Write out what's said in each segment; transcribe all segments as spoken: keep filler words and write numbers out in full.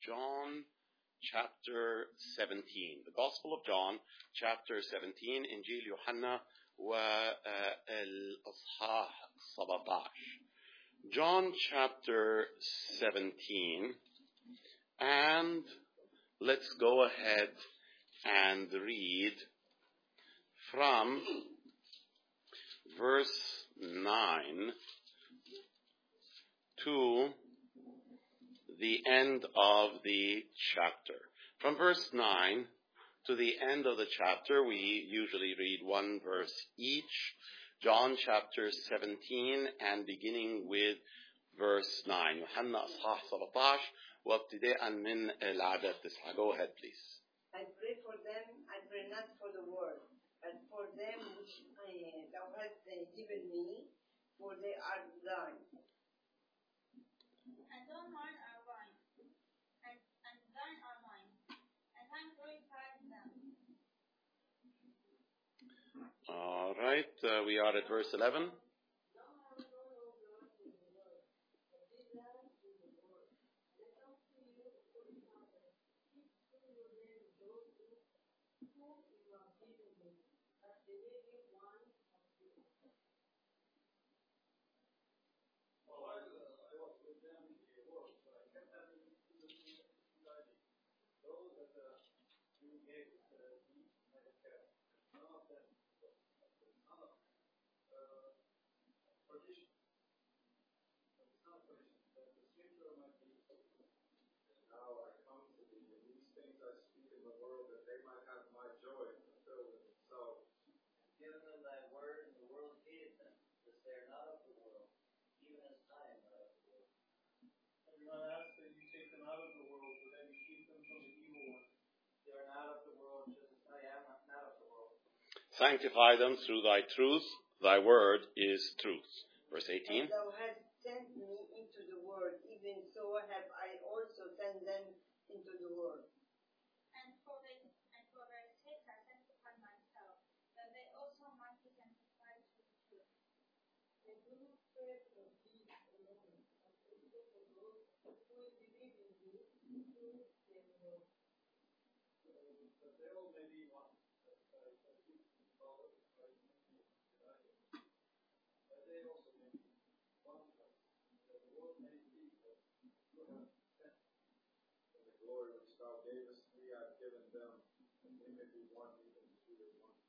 John chapter seventeen. The Gospel of John chapter seventeen. إنجيل يوحنا والأصحاح سبعة عشر. John chapter seventeen. And let's go ahead and read from verse nine to the end of the chapter. From verse nine to the end of the chapter, we usually read one verse each. John chapter seventeen and beginning with verse nine. يوحنا أصحاح سبعة عشر وابتداء من العدد تسعة. Go ahead, please. I pray for them, I pray not for the world, but for them which uh, thou hast uh, given me, for they are thine. And all mine are thine, and, and thine are mine, and I glorify them. All right, uh, we are at verse eleven. Sanctify them through thy truth. Thy word is truth. Verse eighteen. And thou hast sent me into the world, even so have I also sent them into the world. And for, they, and for their sake I sanctify myself, that they also might be sanctified through the truth. They do not pray for thee alone, but also for those who will believe in thee through their word. But they all may be one. Thou gavest me, I've given them, and they may be one, even as we are one.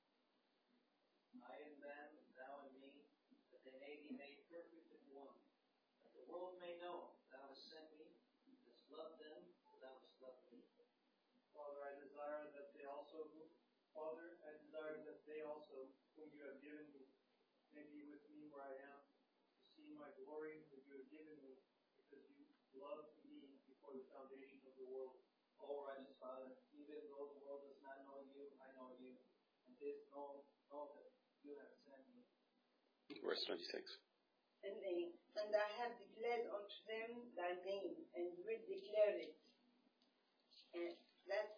I in them, and thou in me, that they may be made perfect in one. That the world may know thou hast sent me, hast loved them, as thou hast loved me. Father, I desire that they also, Father, I desire that they also, whom you have given me, may be with me where I am, to see my glory that you have given me, because you loved me before the foundation of the world. O righteous Father, even though the world does not know you, I know you, and this know, know that you have sent me. Verse twenty-six. And, they, and I have declared unto them thy name, and will declare it. And that,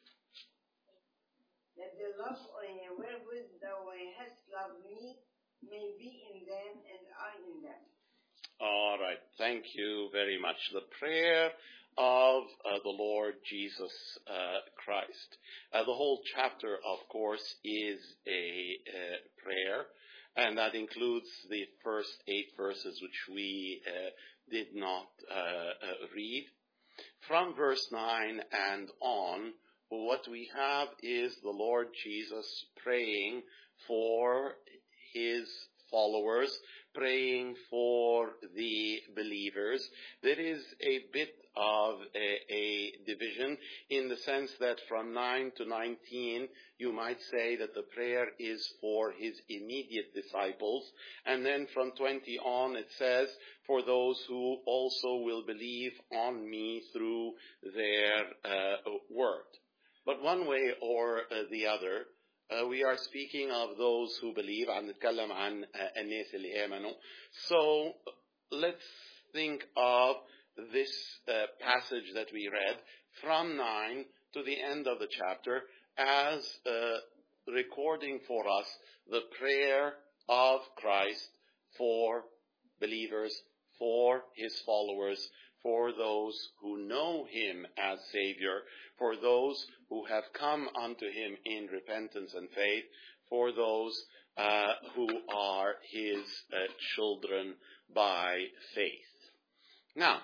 that the love uh, wherewith thou hast loved me may be in them, and I in them. All right. Thank you very much. The prayer of uh, the Lord Jesus uh, Christ. Uh, the whole chapter, of course, is a uh, prayer, and that includes the first eight verses which we uh, did not uh, uh, read. From verse nine and on, what we have is the Lord Jesus praying for his followers, praying for the believers. There is a bit of a, a division in the sense that from nine to nineteen, you might say that the prayer is for his immediate disciples. And then from twenty on, it says, for those who also will believe on me through their uh, word. But one way or uh, the other, Uh, we are speaking of those who believe. عم نتكلم عن uh, الناس اللي آمنوا. So let's think of this uh, passage that we read from nine to the end of the chapter as uh, recording for us the prayer of Christ for believers, for his followers, for those who know him as Savior, for those who have come unto him in repentance and faith, for those uh, who are his uh, children by faith. Now,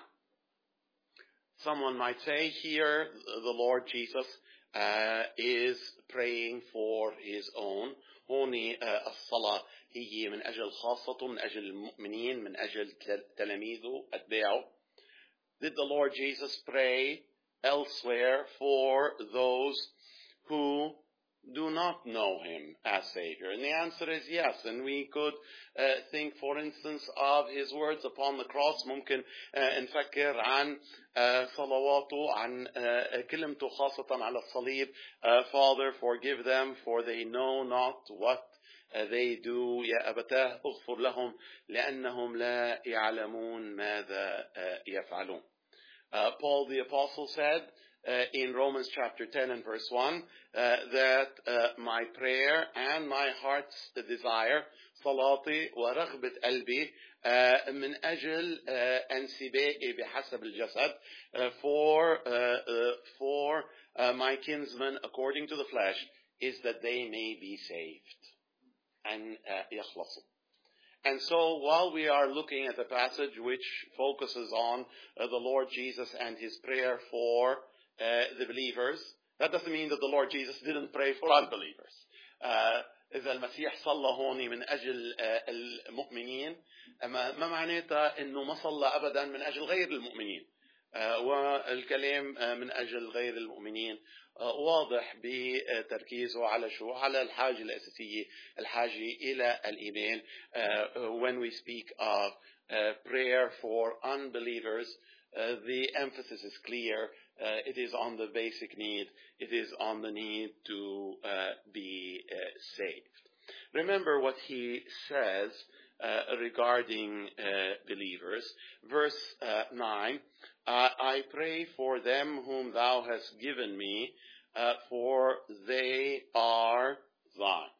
someone might say here, the Lord Jesus uh, is praying for his own. هوني uh, الصلاة هي من أجل خاصته، من أجل المؤمنين، من أجل تلاميذه أتباعه. Did the Lord Jesus pray elsewhere for those who do not know him as Savior? And the answer is yes. And we could uh, think, for instance, of his words upon the cross. ممكن uh, نفكر عن uh, صلواته، عن uh, كلمته خاصة على الصليب. uh, Father, forgive them, for they know not what uh, they do. يا أبتاه اغفر لهم لأنهم لا يعلمون ماذا uh, يفعلون. Uh, Paul the Apostle said uh, in Romans chapter ten and verse one uh, that uh, my prayer and my heart's desire, صلاتي ورغبة قلبي uh, من أجل uh, انسبائي بحسب الجسد uh, for uh, uh, for uh, my kinsmen according to the flesh is that they may be saved and uh, يخلصوا. And so while we are looking at the passage which focuses on uh, the Lord Jesus and his prayer for uh, the believers, that doesn't mean that the Lord Jesus didn't pray for unbelievers. Uh, إذا المسيح صلى هون من أجل uh, المؤمنين ما معناتها إنه ما صلى أبدا من أجل غير المؤمنين. uh, والكلام uh, من أجل غير المؤمنين uh, واضح بتركيزه على شو؟ على الحاجة الأساسية، الحاجة إلى الإيمان. uh, when we speak of uh, prayer for unbelievers, uh, the emphasis is clear. Uh, it is on the basic need. It is on the need to uh, be uh, saved. Remember what he says uh, regarding uh, believers. Verse uh, nine, uh, I pray for them whom thou hast given me, uh, for they are thine.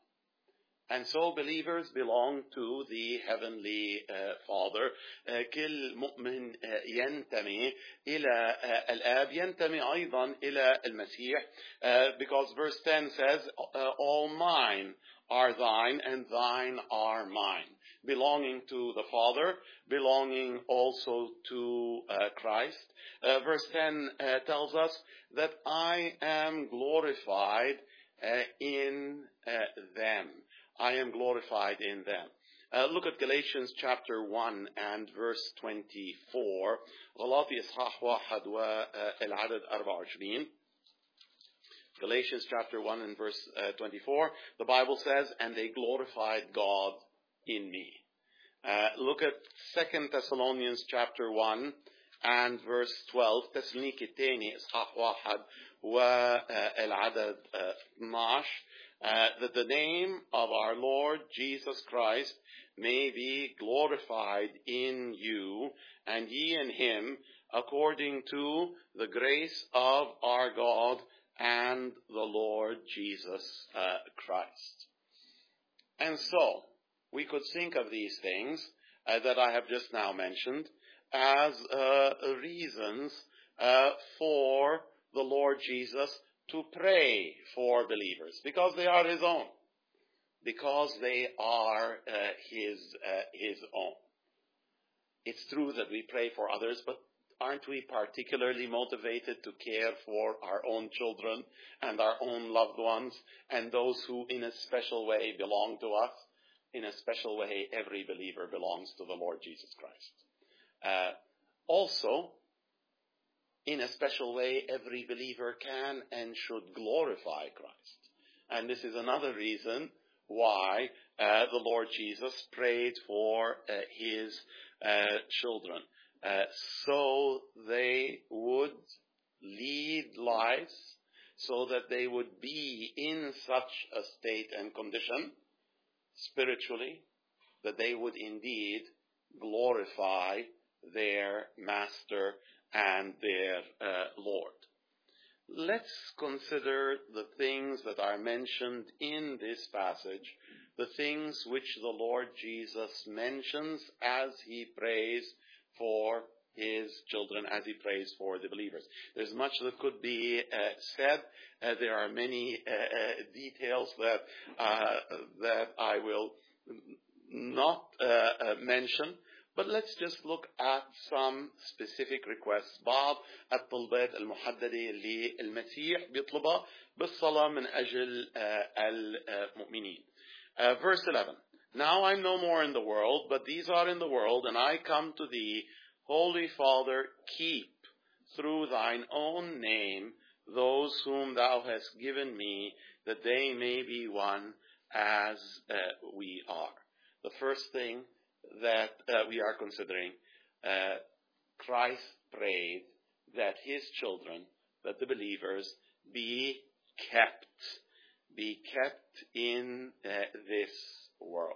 And so believers belong to the Heavenly uh, Father. uh, كل مؤمن uh, ينتمي إلى uh, الآب، ينتمي أيضا إلى المسيح, uh, because verse ten says, uh, all mine are thine and thine are mine. Belonging to the Father, belonging also to uh, Christ. Uh, verse ten uh, tells us that I am glorified uh, in uh, them. I am glorified in them. Uh, look at Galatians chapter one and verse twenty-four. غلاطي إصحاح واحد والعدد أربعة وعشرين. Galatians chapter one and verse uh, twenty-four. The Bible says, and they glorified God in me. Uh, look at Second Thessalonians chapter one and verse twelve. تسالونيكي الثاني إصحاح واحد والعدد اثناشر. Uh, that the name of our Lord Jesus Christ may be glorified in you, and ye in him, according to the grace of our God and the Lord Jesus uh, Christ. And so, we could think of these things uh, that I have just now mentioned as uh, reasons uh, for the Lord Jesus to pray for believers, because they are his own, because they are uh, his uh, his own. It's true that we pray for others, but aren't we particularly motivated to care for our own children and our own loved ones and those who in a special way belong to us? In a special way, every believer belongs to the Lord Jesus Christ. Uh, also, in a special way, every believer can and should glorify Christ. And this is another reason why uh, the Lord Jesus prayed for uh, his uh, children. Uh, so they would lead lives, so that they would be in such a state and condition, spiritually, that they would indeed glorify their Master and their uh, Lord. Let's consider the things that are mentioned in this passage, the things which the Lord Jesus mentions as he prays for his children as he prays for the believers. There's much that could be uh, said. Uh, there are many uh, uh, details that uh, that I will not uh, uh, mention, but let's just look at some specific requests. بعض الطلبات المحددة اللي المسيح بيطلبها بالصلاة من أجل المؤمنين. Uh, verse eleven. Now I'm no more in the world, but these are in the world, and I come to thee, Holy Father, keep through thine own name those whom thou hast given me, that they may be one as uh, we are. The first thing that uh, we are considering, uh, Christ prayed that his children, that the believers, be kept, be kept in uh, this world.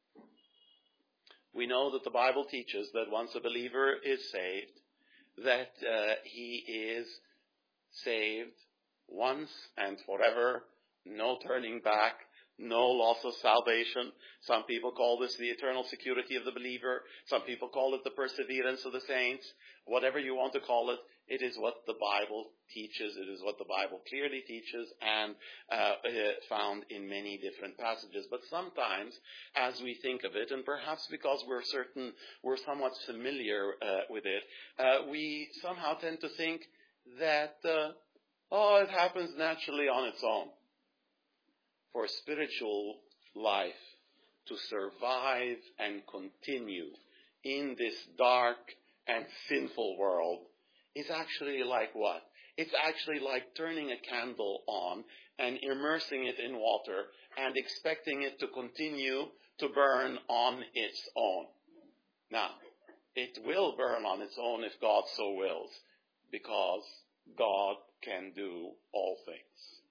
We know that the Bible teaches that once a believer is saved, that uh, he is saved once and forever, no turning back, no loss of salvation. Some people call this the eternal security of the believer. Some people call it the perseverance of the saints. Whatever you want to call it, it is what the Bible teaches. It is what the Bible clearly teaches and uh, found in many different passages. But sometimes, as we think of it, and perhaps because we're certain, we're somewhat familiar uh, with it, uh, we somehow tend to think that, uh, oh, it happens naturally on its own. For spiritual life to survive and continue in this dark and sinful world is actually like what? It's actually like turning a candle on and immersing it in water and expecting it to continue to burn on its own. Now, it will burn on its own if God so wills, because God can do all things.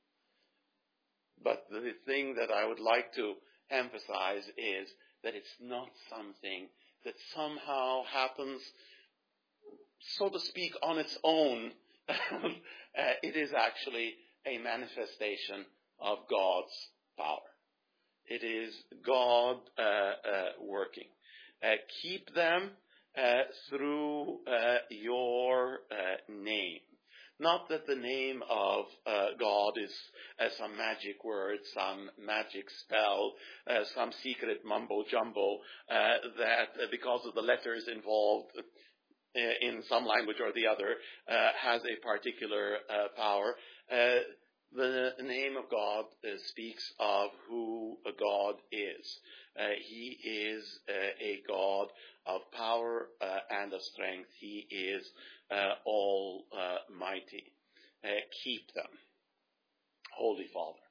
But the thing that I would like to emphasize is that it's not something that somehow happens, so to speak, on its own. uh, it is actually a manifestation of God's power. It is God uh, uh, working. Uh, keep them uh, through uh, your uh, name. Not that the name of uh, God is uh, some magic word, some magic spell, uh, some secret mumbo-jumbo, uh, that uh, because of the letters involved uh, in some language or the other, uh, has a particular uh, power. Uh, the name of God uh, speaks of who a God is. Uh, he is uh, a God of power uh, and of strength. He is Uh, almighty. Uh, keep them. Holy Father.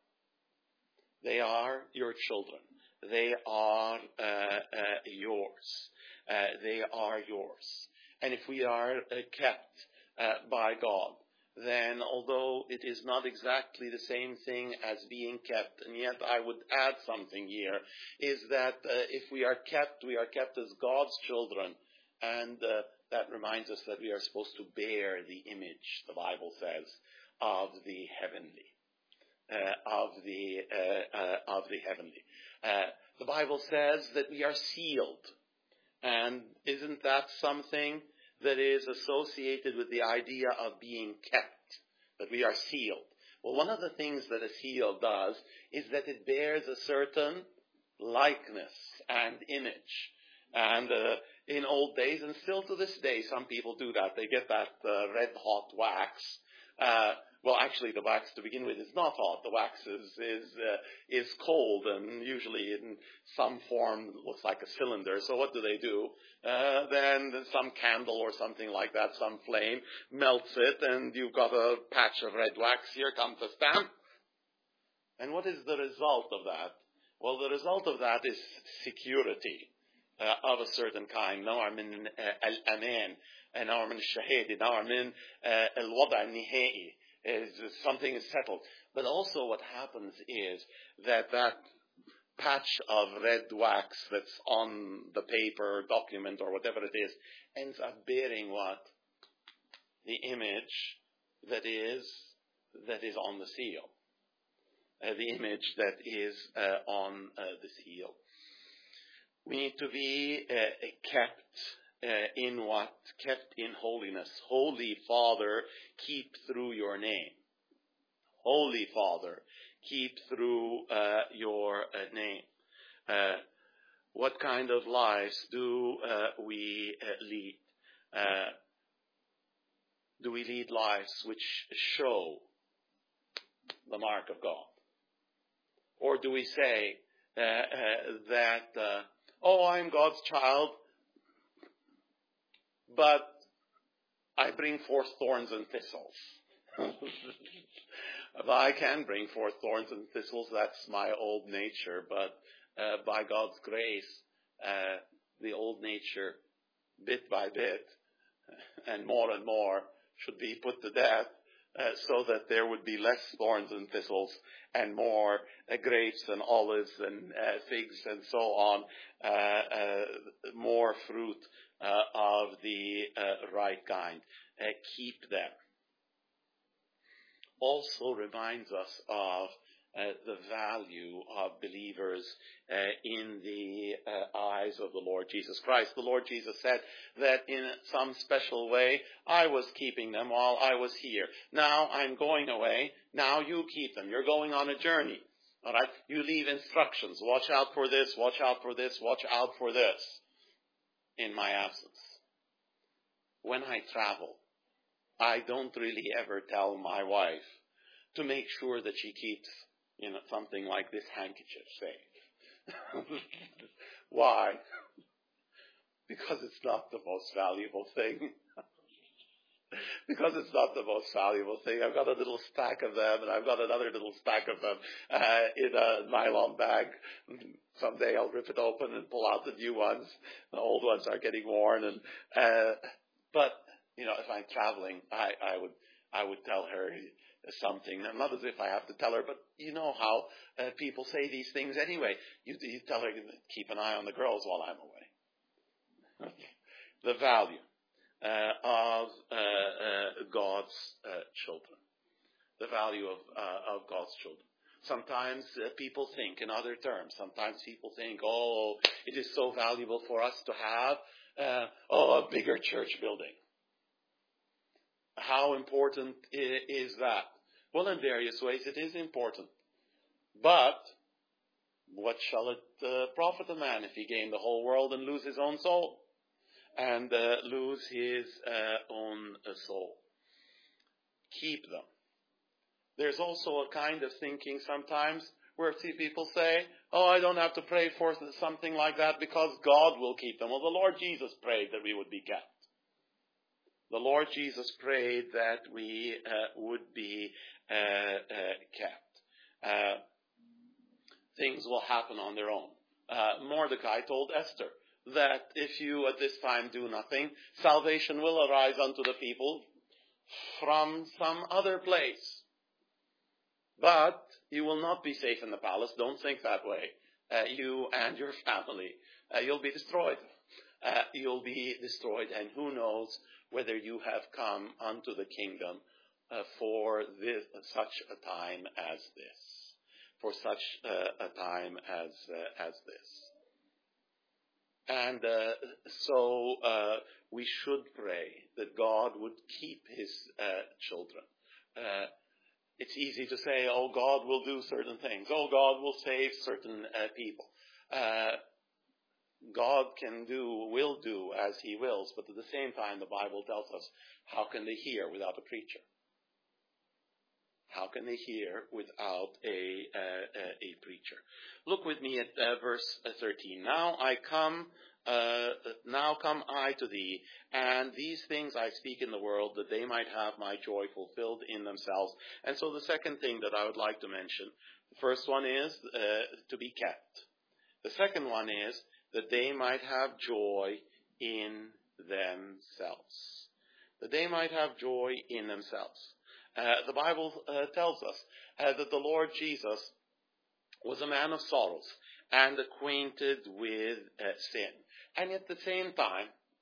They are your children. They are uh, uh, yours. Uh, they are yours. And if we are uh, kept uh, by God, then although it is not exactly the same thing as being kept, and yet I would add something here, is that uh, if we are kept, we are kept as God's children, and uh, that reminds us that we are supposed to bear the image, the Bible says, of the heavenly, uh, of the uh, uh, of the heavenly. Uh, the Bible says that we are sealed, and isn't that something that is associated with the idea of being kept? That we are sealed. Well, one of the things that a seal does is that it bears a certain likeness and image. And uh, in old days, and still to this day, some people do that. They get that uh, red-hot wax. Uh, well, actually, the wax to begin with is not hot. The wax is is, uh, is cold, and usually in some form looks like a cylinder. So what do they do? Uh, then some candle or something like that, some flame, melts it, and you've got a patch of red wax. Here comes the stamp. And what is the result of that? Well, the result of that is security. Uh, of a certain kind. نوع من uh, الأمان, نوع من الشهادة, نوع من uh, الوضع النهائي. Something is settled. But also what happens is that that patch of red wax that's on the paper, document, or whatever it is, ends up bearing what? The image that is that is on the seal. Uh, the image that is uh, on uh, the seal. We need to be uh, kept uh, in what? Kept in holiness. Holy Father, keep through your name. Holy Father, keep through uh, your uh, name. Uh, what kind of lives do uh, we uh, lead? Uh, do we lead lives which show the mark of God? Or do we say uh, uh, that, uh, oh, I'm God's child, but I bring forth thorns and thistles? I can bring forth thorns and thistles. That's my old nature. But uh, by God's grace, uh, the old nature, bit by bit, and more and more, should be put to death, uh, so that there would be less thorns and thistles and more uh, grapes and olives and uh, figs and so on, uh, uh, more fruit uh, of the uh, right kind. Uh, keep them. Also reminds us of uh, the value of believers uh, in the uh, eyes of the Lord Jesus Christ. The Lord Jesus said that in some special way, I was keeping them while I was here. Now I'm going away. Now you keep them. You're going on a journey. All right? You leave instructions. Watch out for this. Watch out for this. Watch out for this. In my absence. When I travel, I don't really ever tell my wife to make sure that she keeps, you know, something like this handkerchief safe. Why? Because it's not the most valuable thing. Because it's not the most valuable thing. I've got a little stack of them, and I've got another little stack of them uh, in a nylon bag. Someday I'll rip it open and pull out the new ones. The old ones are getting worn, and uh, but you know, if I'm traveling, I, I would I would tell her something. Not as if I have to tell her, but you know how uh, people say these things anyway. You, you tell her, keep an eye on the girls while I'm away. The value uh, of uh, uh, God's uh, children. The value of uh, of God's children. Sometimes uh, people think in other terms. Sometimes people think, oh, it is so valuable for us to have uh, oh, a bigger church building. How important is that? Well, in various ways it is important. But what shall it uh, profit a man if he gain the whole world and lose his own soul? And uh, lose his uh, own uh, soul. Keep them. There's also a kind of thinking sometimes where see people say, oh, I don't have to pray for something like that because God will keep them. Well, the Lord Jesus prayed that we would be kept. The Lord Jesus prayed that we uh, would be uh, uh, kept. Uh, things will happen on their own. Uh, Mordecai told Esther that if you at this time do nothing, salvation will arise unto the people from some other place. But you will not be safe in the palace. Don't think that way. Uh, you and your family, uh, you'll be destroyed. Uh, you'll be destroyed, and who knows whether you have come unto the kingdom uh, for this, such a time as this, for such uh, a time as uh, as this. And uh, so uh, we should pray that God would keep His uh, children. Uh, it's easy to say, "Oh, God will do certain things. Oh, God will save certain uh, people." Uh, God can do, will do as He wills, but at the same time, the Bible tells us, how can they hear without a preacher? How can they hear without a uh, a preacher? Look with me at uh, verse thirteen. Now I come, uh, now come I to thee, and these things I speak in the world, that they might have my joy fulfilled in themselves. And so the second thing that I would like to mention, the first one is uh, to be kept. The second one is that they might have joy in themselves. That they might have joy in themselves. Uh, the Bible uh, tells us uh, that the Lord Jesus was a man of sorrows and acquainted with uh, sin. And at the same time,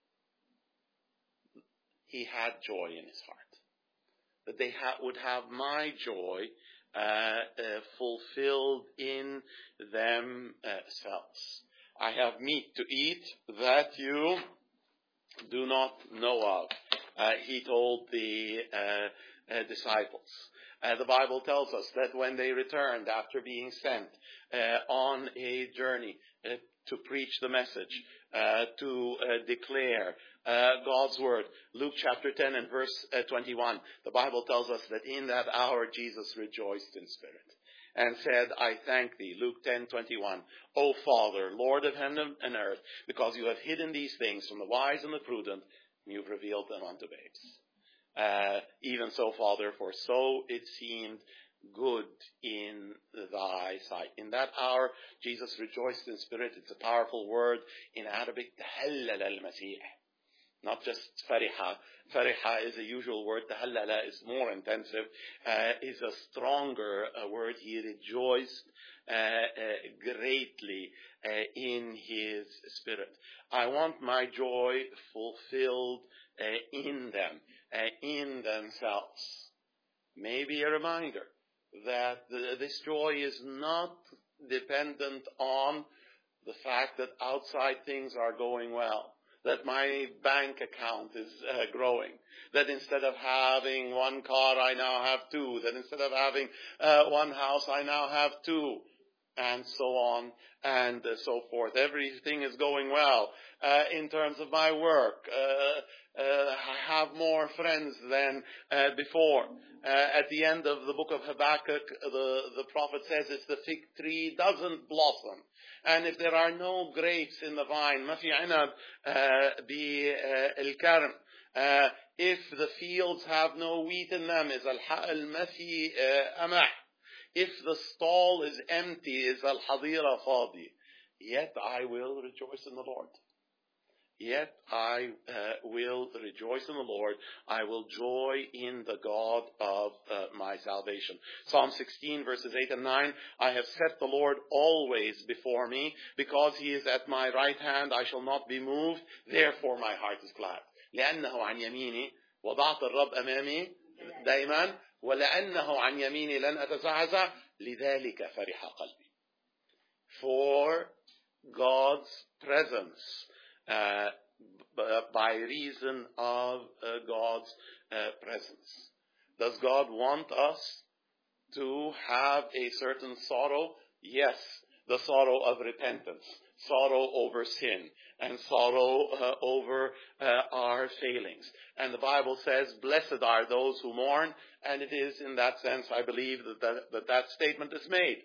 he had joy in his heart. That they ha- would have my joy uh, uh, fulfilled in themselves. I have meat to eat that you do not know of. Uh, he told the uh, uh, disciples. Uh, the Bible tells us that when they returned after being sent uh, on a journey uh, to preach the message, uh, to uh, declare uh, God's word, Luke chapter ten and verse uh, twenty-one, the Bible tells us that in that hour Jesus rejoiced in spirit and said, I thank thee, Luke ten twenty-one, O Father, Lord of heaven and earth, because you have hidden these things from the wise and the prudent, and you've revealed them unto babes. Uh, even so, Father, for so it seemed good in thy sight. In that hour, Jesus rejoiced in spirit. It's a powerful word. In Arabic, tahallala al-Masih. Not just fariha. Fariha is a usual word. Tahallala is more intensive. Uh, is a stronger uh, word. He rejoiced uh, uh, greatly uh, in his spirit. I want my joy fulfilled uh, in them, uh, in themselves. Maybe a reminder that the, this joy is not dependent on the fact that outside things are going well, that my bank account is uh, growing, that instead of having one car, I now have two, that instead of having uh, one house, I now have two, and so on and uh, so forth. Everything is going well uh, in terms of my work. Uh, uh, I have more friends than uh, before. Uh, at the end of the book of Habakkuk, the, the prophet says if the fig tree doesn't blossom, and if there are no grapes in the vine, ما في عنب بالكرم, uh, if the fields have no wheat in them, is الحقل ما في قمح, if the stall is empty, is الحظيرة فاضي, yet I will rejoice in the Lord. Yet I uh, will rejoice in the Lord. I will joy in the God of uh, my salvation. Psalm sixteen verses eight and nine. I have set the Lord always before me. Because he is at my right hand, I shall not be moved. Therefore my heart is glad. لأنه عن يميني وضعت الرب أمامي دائما ولأنه عن يميني لن أتزعزع لذلك فرح قلبي. For God's presence, Uh, by reason of uh, God's uh, presence. Does God want us to have a certain sorrow? Yes, the sorrow of repentance, sorrow over sin, and sorrow uh, over uh, our failings. And the Bible says, blessed are those who mourn, and it is in that sense, I believe, that that, that, that statement is made.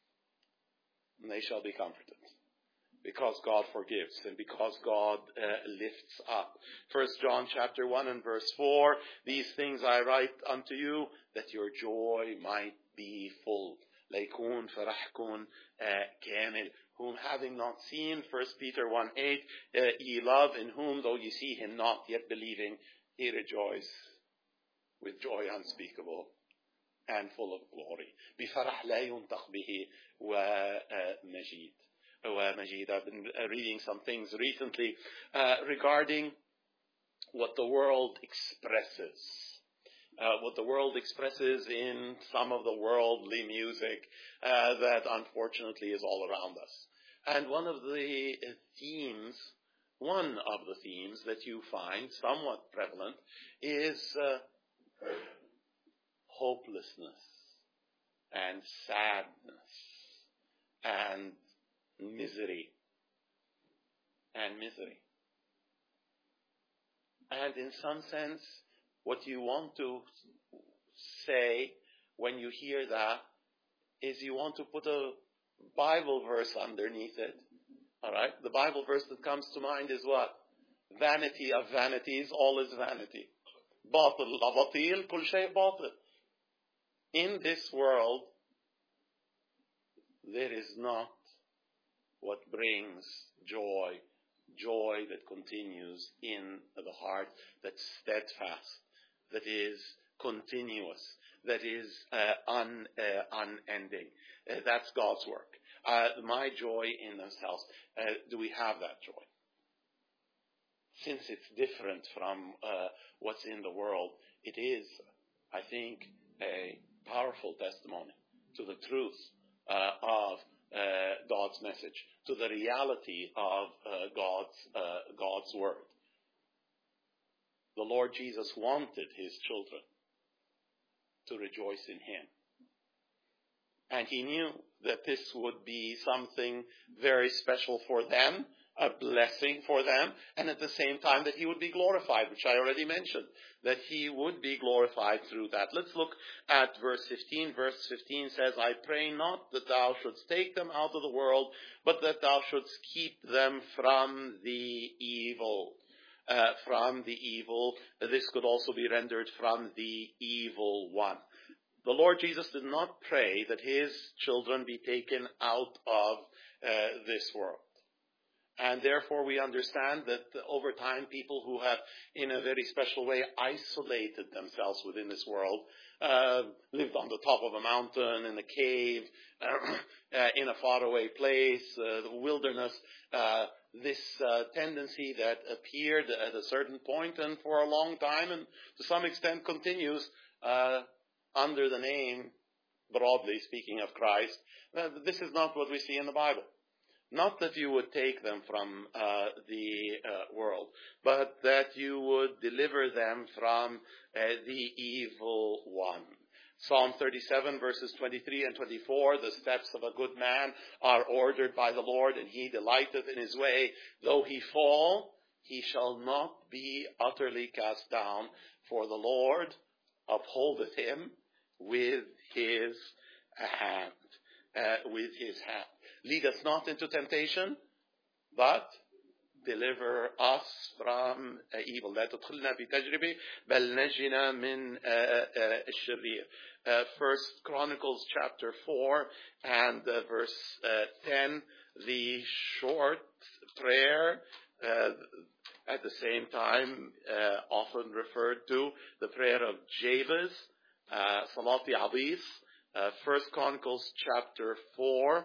And they shall be comforted. Because God forgives and because God uh, lifts up. First John chapter one and verse four, these things I write unto you that your joy might be full. ليكون فرحكم كامل. Whom having not seen, First Peter one eight, uh, ye love, in whom though ye see him not, yet believing, ye rejoice with joy unspeakable and full of glory. بفرح لا ينطق به ومجيد. Oh, Majid, I've been reading some things recently uh, regarding what the world expresses. Uh, what the world expresses in some of the worldly music uh, that unfortunately is all around us. And one of the themes, one of the themes that you find somewhat prevalent is uh, hopelessness and sadness and misery and misery. And in some sense, what you want to say when you hear that is you want to put a Bible verse underneath it. All right? The Bible verse that comes to mind is what? Vanity of vanities, all is vanity. باطل أباطيل كل شيء باطل. In this world, there is not what brings joy, joy that continues in the heart, that's steadfast, that is continuous, that is uh, un, uh, unending. Uh, that's God's work. Uh, my joy in themselves. Uh, do we have that joy? Since it's different from uh, what's in the world, it is, I think, a powerful testimony to the truth uh, of Uh, God's message, to the reality of uh, God's uh, God's word. the Lord Jesus wanted his children to rejoice in him. And he knew that this would be something very special for them, a blessing for them, and at the same time that he would be glorified, which I already mentioned, that he would be glorified through that. Let's look at verse fifteen. Verse fifteen says, I pray not that thou shouldst take them out of the world, but that thou shouldst keep them from the evil. Uh, from the evil. This could also be rendered from the evil one. The Lord Jesus did not pray that his children be taken out of uh, this world. And therefore we understand that over time people who have in a very special way isolated themselves within this world, uh, lived on the top of a mountain, in a cave, uh, in a faraway place, uh, the wilderness, uh, this uh, tendency that appeared at a certain point and for a long time and to some extent continues uh, under the name, broadly speaking, of Christ. Uh, this is not what we see in the Bible. Not that you would take them from uh, the uh, world, but that you would deliver them from uh, the evil one. Psalm thirty-seven, verses twenty-three and twenty-four, the steps of a good man are ordered by the Lord, and he delighteth in his way. Though he fall, he shall not be utterly cast down, for the Lord upholdeth him with his hand. Uh, with his hand. Lead us not into temptation, but deliver us from uh, evil. لا تدخلنا في تجربة بل نجنا من الشرير. First Chronicles chapter four and uh, verse uh, ten, the short prayer, uh, at the same time uh, often referred to, the prayer of Jabez, uh, Salat Yabis. Uh, First Chronicles chapter four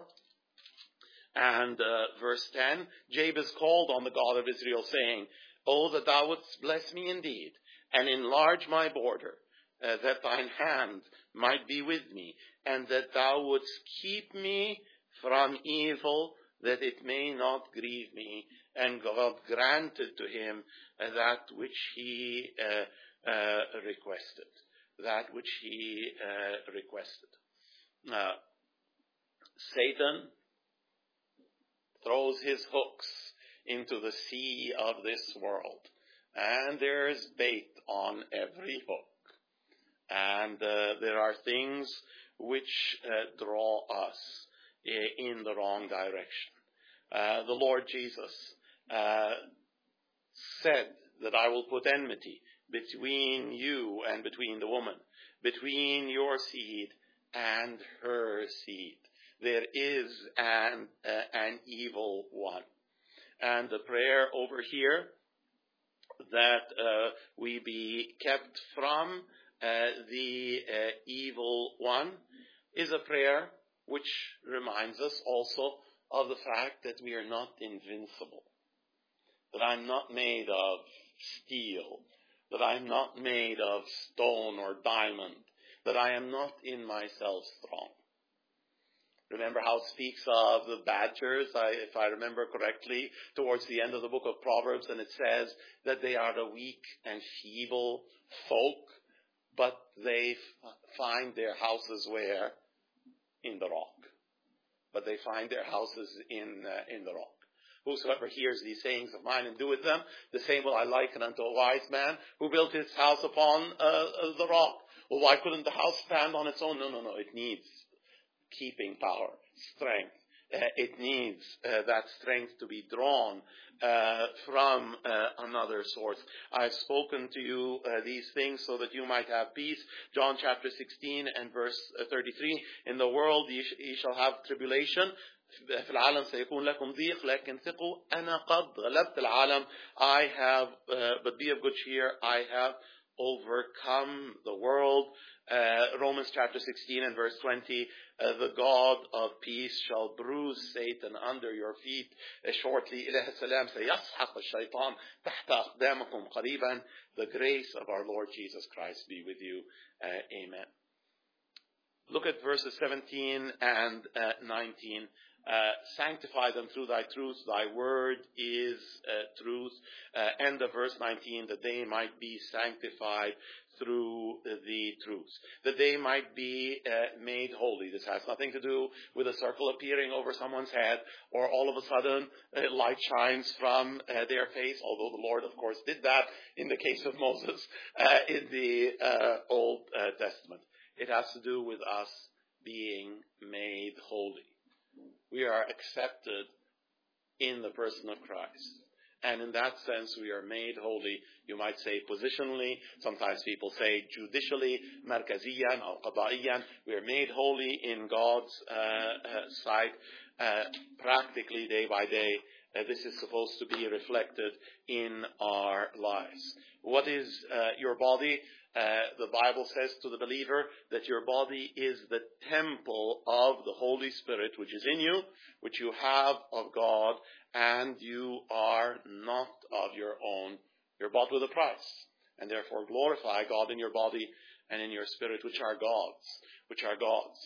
and uh, verse ten, Jabez called on the God of Israel, saying, Oh, that thou wouldst bless me indeed, and enlarge my border, uh, that thine hand might be with me, and that thou wouldst keep me from evil, that it may not grieve me. And God granted to him uh, that which he uh, uh, requested. That which he uh, requested. Uh, Satan throws his hooks into the sea of this world, and there's bait on every hook, and uh, there are things which uh, draw us in the wrong direction. Uh, the Lord Jesus uh, said that I will put enmity between you and between the woman, between your seed and her seed. There is an, uh, an evil one. And the prayer over here that uh, we be kept from uh, the uh, evil one is a prayer which reminds us also of the fact that we are not invincible, that I'm not made of steel, that I'm not made of stone or diamond, that I am not in myself strong. Remember how it speaks of the badgers, I, if I remember correctly, towards the end of the book of Proverbs, and it says that they are a weak and feeble folk, but they f- find their houses where? In the rock. But they find their houses in uh, in the rock. Whosoever hears these sayings of mine and doeth them, the same will I liken unto a wise man who built his house upon uh, the rock. Well, why couldn't the house stand on its own? No, no, no. It needs keeping power, strength. Uh, it needs uh, that strength to be drawn uh, from uh, another source. I've spoken to you uh, these things so that you might have peace. John chapter sixteen and verse thirty-three. In the world ye, sh- ye shall have tribulation. في العالم سيكون لكم ضيق لكن ثقوا أنا قد غلبت العالم. I have, uh, but be of good cheer, I have overcome the world. Uh, Romans chapter sixteen and verse twenty, uh, the God of peace shall bruise Satan under your feet uh, shortly. إله السلام سيسحق الشيطان تحت أقدامكم قريبا. The grace of our Lord Jesus Christ be with you. Uh, amen. Look at verses seventeen and uh, nineteen Uh, sanctify them through thy truth. Thy word is uh, truth. Uh, end of verse nineteen, that they might be sanctified through the truth. That they might be uh, made holy. This has nothing to do with a circle appearing over someone's head, or all of a sudden uh, light shines from uh, their face, although the Lord, of course, did that in the case of Moses uh, in the uh, Old uh, Testament. It has to do with us being made holy. We are accepted in the person of Christ. And in that sense, we are made holy. You might say positionally. Sometimes people say judicially, markaziyan or qada'iyan. We are made holy in God's uh, uh, sight, uh, practically day by day. Uh, this is supposed to be reflected in our lives. What is uh, your body? Uh, the Bible says to the believer that your body is the temple of the Holy Spirit, which is in you, which you have of God, and you are not of your own. You're bought with a price, and therefore glorify God in your body and in your spirit, which are God's, which are God's.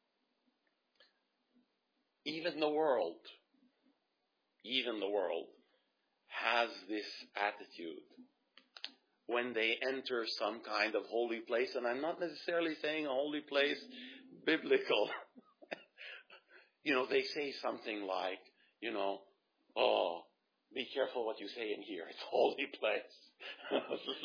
Even the world, even the world has this attitude when they enter some kind of holy place, and I'm not necessarily saying a holy place biblical. You know, they say something like, you know, oh, be careful what you say in here. It's a holy place.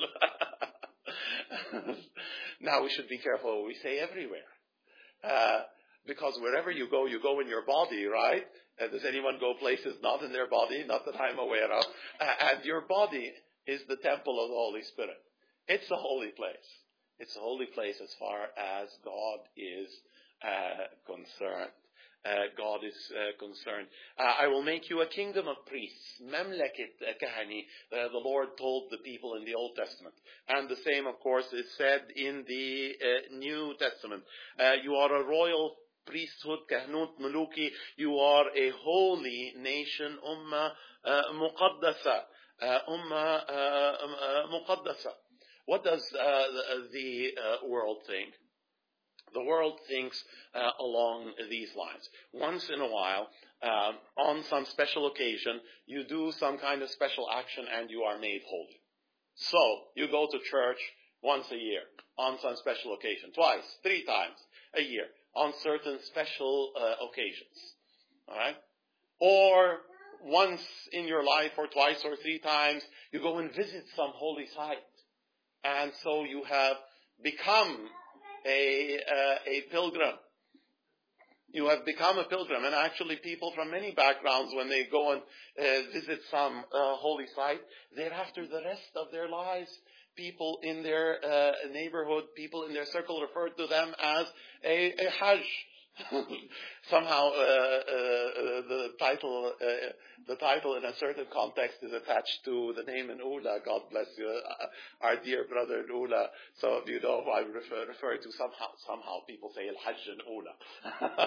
Now we should be careful what we say everywhere. Uh, because wherever you go, you go in your body, right? Uh, does anyone go places not in their body? Not that I'm aware of. Uh, and your body is the temple of the Holy Spirit. It's a holy place. It's a holy place as far as God is uh, concerned. Uh, God is uh, concerned. Uh, I will make you a kingdom of priests. Mamlaket kahani, uh, the Lord told the people in the Old Testament. And the same, of course, is said in the uh, New Testament. Uh, you are a royal priesthood, kahnut muluki. You are a holy nation, ummah uh, muqaddasa. Uh, ummah uh, uh, muqaddasa. What does uh, the, the uh, world think? The world thinks uh, along these lines. Once in a while, um, on some special occasion, you do some kind of special action and you are made holy. So, you go to church once a year, on some special occasion, twice, three times a year, on certain special uh, occasions. All right? Or once in your life, or twice or three times, you go and visit some holy site. And so you have become a uh, a pilgrim. You have become a pilgrim. And actually people from many backgrounds, when they go and uh, visit some uh, holy site, thereafter the rest of their lives, people in their uh, neighborhood, people in their circle refer to them as a, a hajj. Somehow uh, uh, the title uh, the title in a certain context is attached to the name in Ula. God bless you, uh, our dear brother in Ula. So if you know who I refer, refer to, somehow somehow people say Al Hajj in Ula.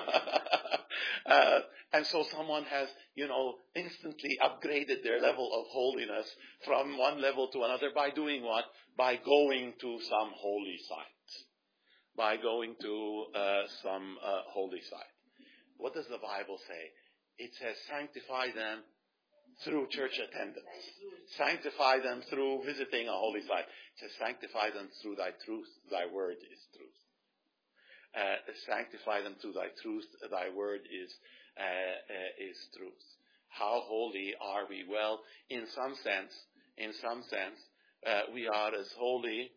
uh, and so someone has, you know, instantly upgraded their level of holiness from one level to another by doing what? By going to some holy site. By going to uh, some uh, holy site. What does the Bible say? It says sanctify them through church attendance. Sanctify them through visiting a holy site. It says sanctify them through thy truth. Thy word is truth. Uh, sanctify them through thy truth. Thy word is uh, uh, is truth. How holy are we? Well, in some sense, in some sense, uh, we are as holy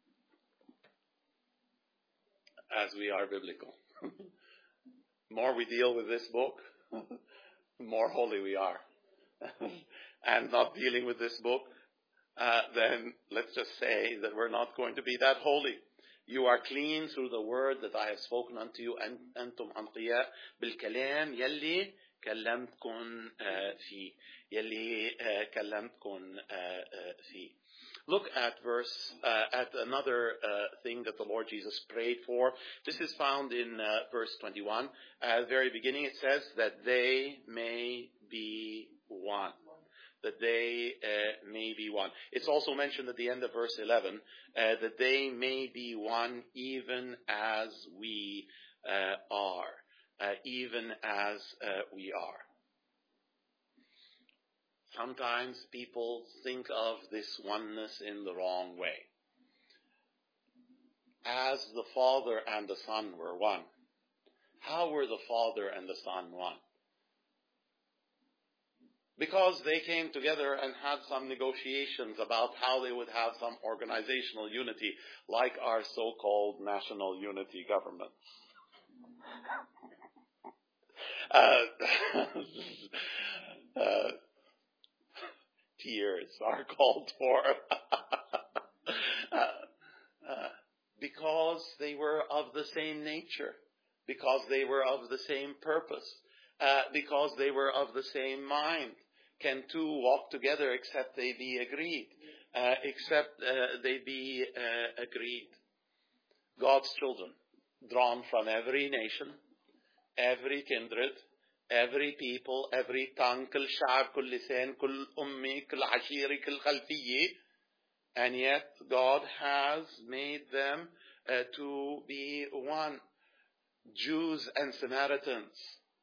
as we are biblical. More we deal with this book, more holy we are. And not dealing with this book, uh, then let's just say that we're not going to be that holy. You are clean through the word that I have spoken unto you, and أنتم أنقياء بالكلام يلي كلمتكم فيه يلي كلمتكم فيه. Look at verse, uh, at another uh, thing that the Lord Jesus prayed for. This is found in uh, verse twenty-one. At the very beginning it says that they may be one. That they uh, may be one. It's also mentioned at the end of verse eleven, uh, that they may be one even as we uh, are. uh, even as uh, we are. Sometimes people think of this oneness in the wrong way. As the Father and the Son were one, how were the Father and the Son one? Because they came together and had some negotiations about how they would have some organizational unity, like our so-called national unity government. uh, uh, tears are called for. uh, uh, because they were of the same nature, because they were of the same purpose, uh, because they were of the same mind. Can two walk together except they be agreed? Uh, except uh, they be uh, agreed. God's children, drawn from every nation, every kindred, every people, every tongue, كل شعب, كل لسان, كل أمي, كل عشيرة, كل خلفية, and yet God has made them uh, to be one. Jews and Samaritans.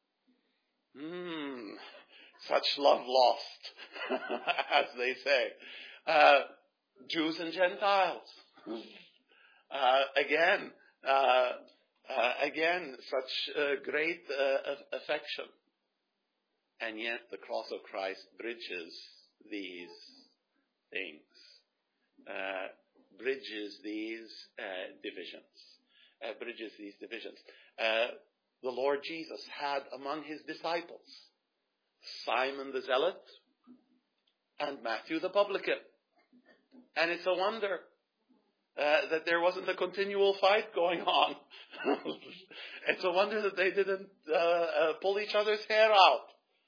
Hmm. Such love lost, as they say. Uh, Jews and Gentiles. Uh, again, uh, uh, again, such uh, great uh, affection. And yet the cross of Christ bridges these things, uh, bridges these uh, divisions, uh, bridges these divisions. Uh, the Lord Jesus had among his disciples Simon the Zealot and Matthew the Publican. And it's a wonder uh, that there wasn't a continual fight going on. It's a wonder that they didn't uh, uh, pull each other's hair out.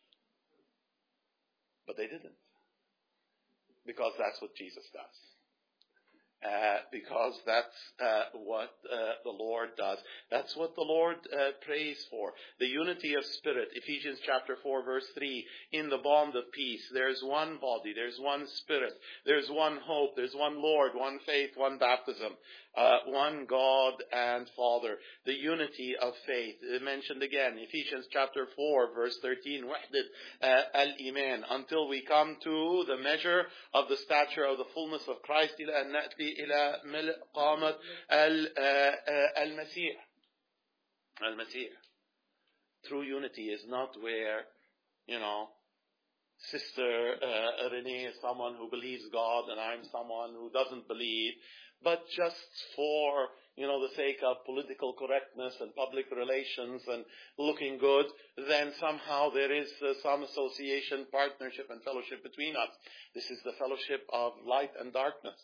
But they didn't. Because that's what Jesus does. Uh, because that's uh, what uh, the Lord does. That's what the Lord uh, prays for. The unity of spirit. Ephesians chapter four verse three. In the bond of peace. There's one body. There's one spirit. There's one hope. There's one Lord. One faith. One baptism. Uh, one God and Father. The unity of faith. Uh, mentioned again. Ephesians chapter four verse thirteen. وحدة uh, al-iman. Until we come to the measure of the stature of the fullness of Christ. إلى أن نأتي إلى ملء قامة المسيح. المسيح. True unity is not where, you know, Sister uh, Renee is someone who believes God and I'm someone who doesn't believe, but just for, you know, the sake of political correctness and public relations and looking good, then somehow there is uh, some association, partnership and fellowship between us. This is the fellowship of light and darkness.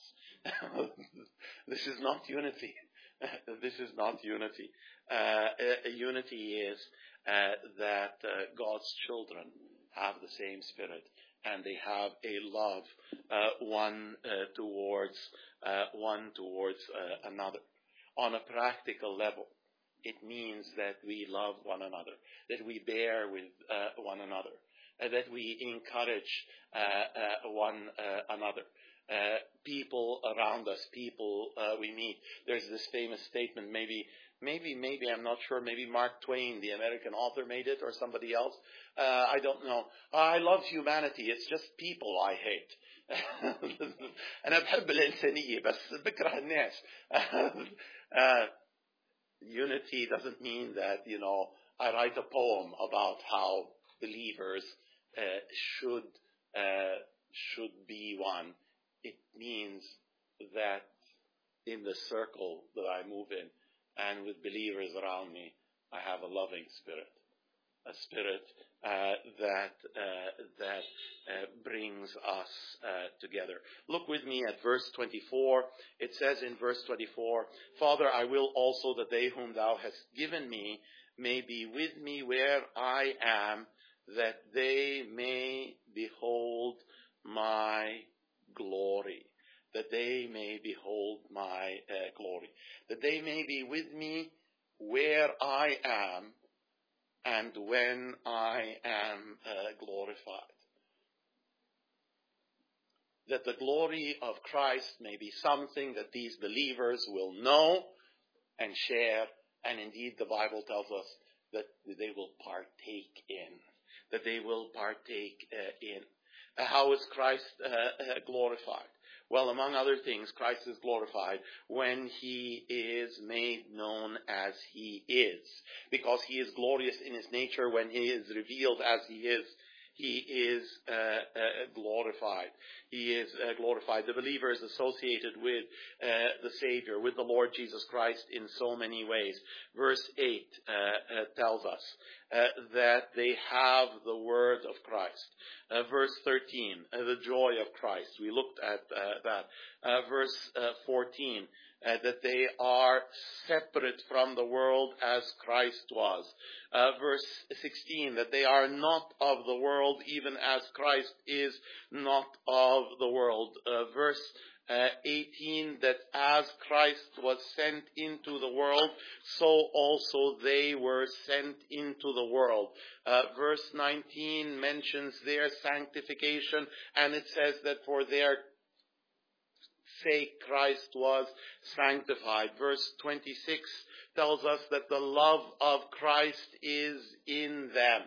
This is not unity. This is not unity. Uh, unity is uh, that uh, God's children have the same spirit and they have a love uh, one uh, towards uh, one towards uh, another. On a practical level, it means that we love one another, that we bear with uh, one another, uh, that we encourage uh, uh, one uh, another. Uh, people around us, people uh, we meet. There's this famous statement, maybe, maybe, maybe, I'm not sure, maybe Mark Twain, the American author, made it, or somebody else. Uh, I don't know. I love humanity. It's just people I hate. أنا بحب الإنسانية بس بكره الناس. Uh, unity doesn't mean that, you know, I write a poem about how believers uh, should uh, should be one. It means that in the circle that I move in and with believers around me, I have a loving spirit, a spirit uh, that uh, that uh, brings us uh, together. Look with me at verse twenty-four. It says in verse twenty-four, Father, I will also that they whom thou hast given me may be with me where I am, that they may behold my glory. That they may behold my uh, glory. That they may be with me where I am and when I am uh, glorified. That the glory of Christ may be something that these believers will know and share. And indeed the Bible tells us that they will partake in, that they will partake uh, in. Uh, how is Christ uh, uh, glorified? Well, among other things, Christ is glorified when he is made known as he is, because he is glorious in his nature. When he is revealed as he is, he is uh, uh, glorified. He is uh, glorified. The believer is associated with uh, the Savior, with the Lord Jesus Christ in so many ways. Verse eight uh, uh, tells us uh, that they have the word of Christ. Uh, verse thirteen, uh, the joy of Christ. We looked at uh, that. Uh, verse uh, fourteen, uh, that they are separate from the world as Christ was. Uh, verse sixteen, that they are not of the world even as Christ is not of the world. Uh, verse uh, eighteen, that as Christ was sent into the world, so also they were sent into the world. Uh, verse nineteen mentions their sanctification, and it says that for their sake Christ was sanctified. Verse twenty-six tells us that the love of Christ is in them.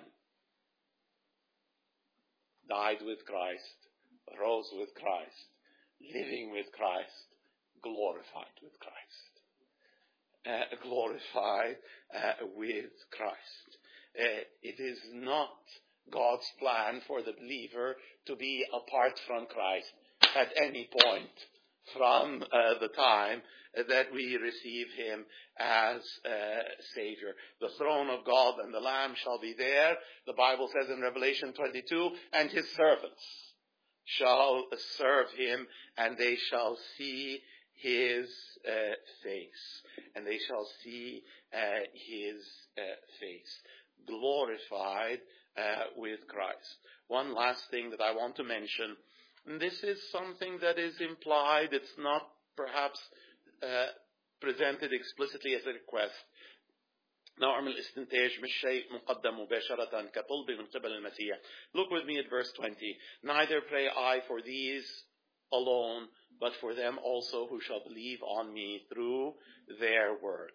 Died with Christ, rose with Christ, living with Christ, glorified with Christ. Uh, glorified uh, with Christ. Uh, it is not God's plan for the believer to be apart from Christ at any point from uh, the time that we receive him as uh, Savior. The throne of God and the Lamb shall be there. The Bible says in Revelation twenty-two, and his servants shall serve him, and they shall see his uh, face. And they shall see uh, his uh, face. Glorified uh, with Christ. One last thing that I want to mention. This is something that is implied. It's not perhaps uh, presented explicitly as a request. نعمل استنتاج مش شيء مقدم مباشرة كطلب من قبل المسيح. Look with me at verse twenty. Neither pray I for these alone, but for them also who shall believe on me through their word.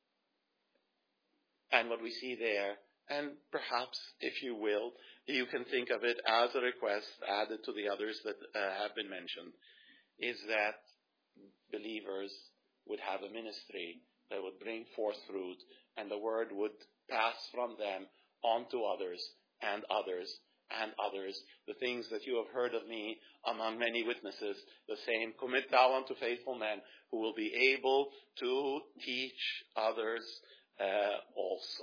And what we see there, and perhaps, if you will, you can think of it as a request added to the others that uh, have been mentioned, is that believers would have a ministry that would bring forth fruit, and the word would pass from them on to others and others and others. The things that you have heard of me among many witnesses, the same commit thou unto faithful men who will be able to teach others uh, also.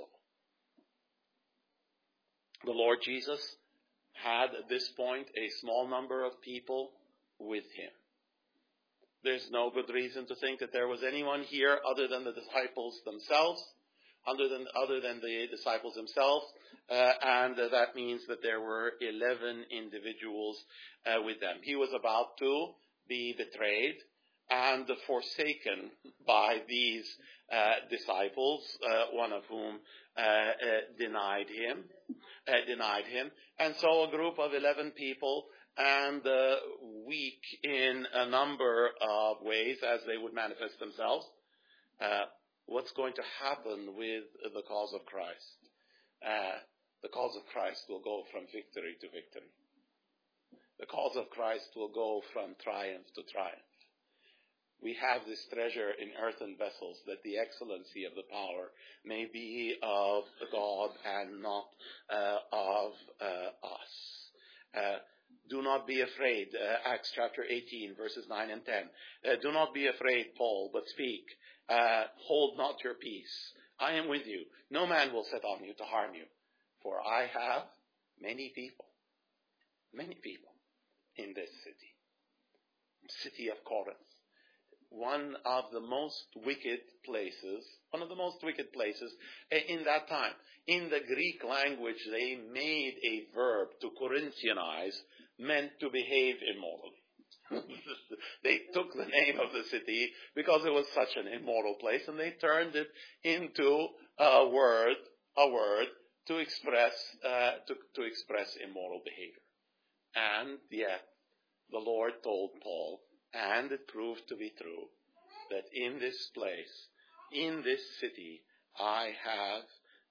The Lord Jesus had at this point a small number of people with him. There's no good reason to think that there was anyone here other than the disciples themselves, other than, other than the disciples themselves, uh, and uh, that means that there were eleven individuals uh, with them. He was about to be betrayed and forsaken by these uh, disciples, uh, one of whom uh, uh, denied him, uh, denied him. And so a group of eleven people, and uh, weak in a number of ways as they would manifest themselves, uh, what's going to happen with the cause of Christ? Uh, the cause of Christ will go from victory to victory. The cause of Christ will go from triumph to triumph. We have this treasure in earthen vessels, that the excellency of the power may be of God and not uh, of uh, us. Uh, do not be afraid, uh, Acts chapter eighteen, verses nine and ten. Uh, do not be afraid, Paul, but speak. Uh, hold not your peace. I am with you. No man will set on you to harm you. For I have many people, many people in this city. City of Corinth. One of the most wicked places, one of the most wicked places in that time. In the Greek language, they made a verb to Corinthianize, meant to behave immorally. They took the name of the city because it was such an immoral place, and they turned it into a word, a word to express, uh, to, to express immoral behavior. And yet, the Lord told Paul, and it proved to be true, that in this place, in this city, I have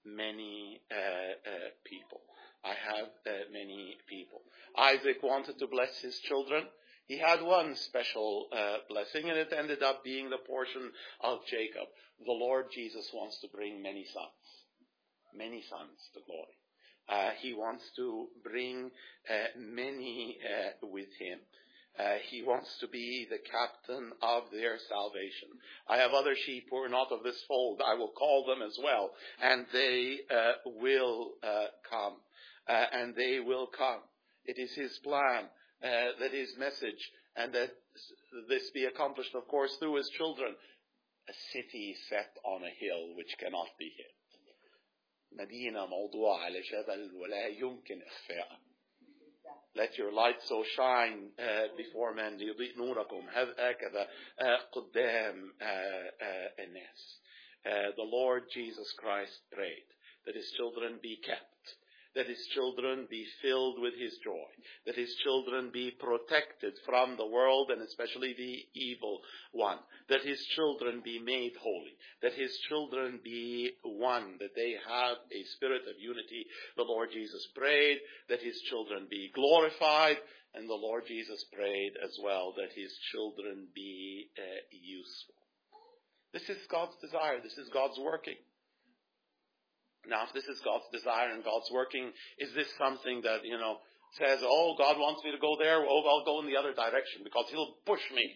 many uh, uh, people. I have uh, many people. Isaac wanted to bless his children. He had one special uh, blessing, and it ended up being the portion of Jacob. The Lord Jesus wants to bring many sons, many sons to glory. Uh, he wants to bring uh, many uh, with him. Uh, he wants to be the captain of their salvation. I have other sheep who are not of this fold. I will call them as well, and they uh, will uh, come. Uh, and they will come. It is his plan uh, that his message, and that this be accomplished, of course, through his children. A city set on a hill which cannot be hid. مدينة موضوعة على جبل ولا يمكن إخفاء. Let your light so shine uh, before men ليضيء نوركم هكذا uh, قدام uh, uh, الناس. Uh, the Lord Jesus Christ prayed that his children be kept, that his children be filled with his joy, that his children be protected from the world and especially the evil one, that his children be made holy, that his children be one, that they have a spirit of unity. The Lord Jesus prayed that his children be glorified, and the Lord Jesus prayed as well that his children be uh, useful. This is God's desire. This is God's working. Now, if this is God's desire and God's working, is this something that, you know, says, oh, God wants me to go there, oh, I'll go in the other direction because he'll push me?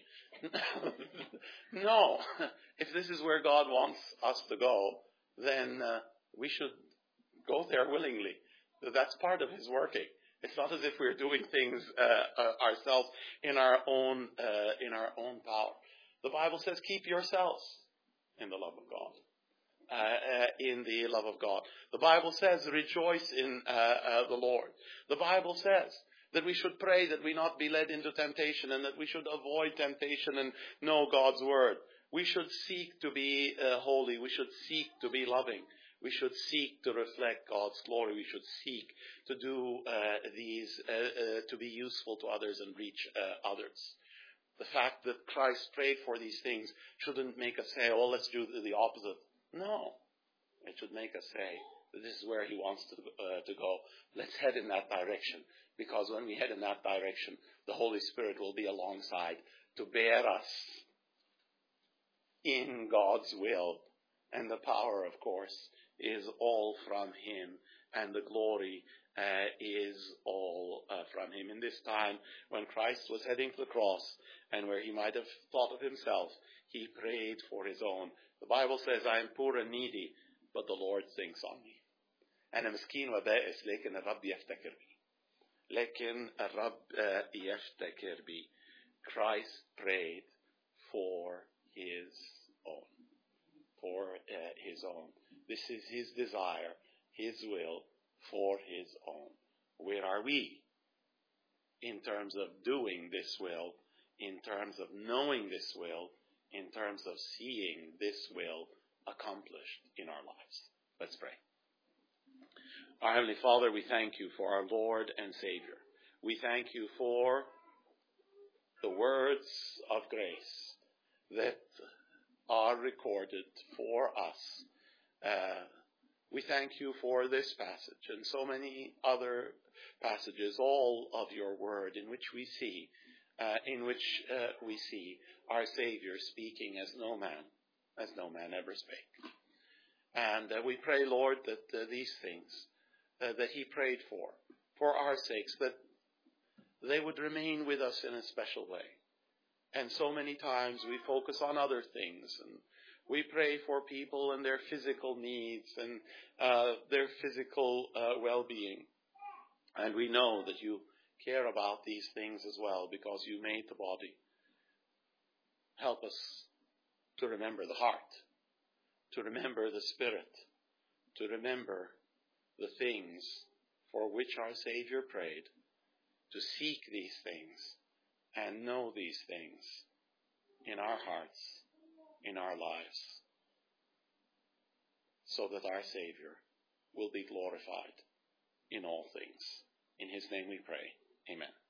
No. If this is where God wants us to go, then uh, we should go there willingly. That's part of his working. It's not as if we're doing things uh, uh, ourselves in our own uh, in our own power. The Bible says, keep yourselves in the love of God. Uh, uh, in the love of God. The Bible says, rejoice in uh, uh, the Lord. The Bible says that we should pray that we not be led into temptation, and that we should avoid temptation and know God's word. We should seek to be uh, holy. We should seek to be loving. We should seek to reflect God's glory. We should seek to do uh, these, uh, uh, to be useful to others and reach uh, others. The fact that Christ prayed for these things shouldn't make us say, oh, let's do the opposite. No, it should make us say that this is where he wants to, uh, to go. Let's head in that direction, because when we head in that direction, the Holy Spirit will be alongside to bear us in God's will. And the power, of course, is all from him, and the glory uh, is all uh, from him. In this time, when Christ was heading to the cross, and where he might have thought of himself, he prayed for his own. The Bible says, I am poor and needy, but the Lord thinks on me. أنا مسكين وبائس لكن الرب يفتكر بي. لكن الرب يفتكر بي. Christ prayed for his own. For uh, his own. This is his desire, his will for his own. Where are we in terms of doing this will, in terms of knowing this will, in terms of seeing this will accomplished in our lives? Let's pray. Our Heavenly Father, we thank you for our Lord and Savior. We thank you for the words of grace that are recorded for us. Uh, we thank you for this passage and so many other passages, all of your word, in which we see Uh, in which uh, we see our Savior speaking as no man, as no man ever spake. And uh, we pray, Lord, that uh, these things uh, that he prayed for, for our sakes, that they would remain with us in a special way. And so many times we focus on other things, and we pray for people and their physical needs and uh, their physical uh, well-being. And we know that you care about these things as well, because you made the body. Help us to remember the heart, to remember the spirit, to remember the things for which our Savior prayed, to seek these things and know these things in our hearts, in our lives, so that our Savior will be glorified in all things. In his name we pray. Amen.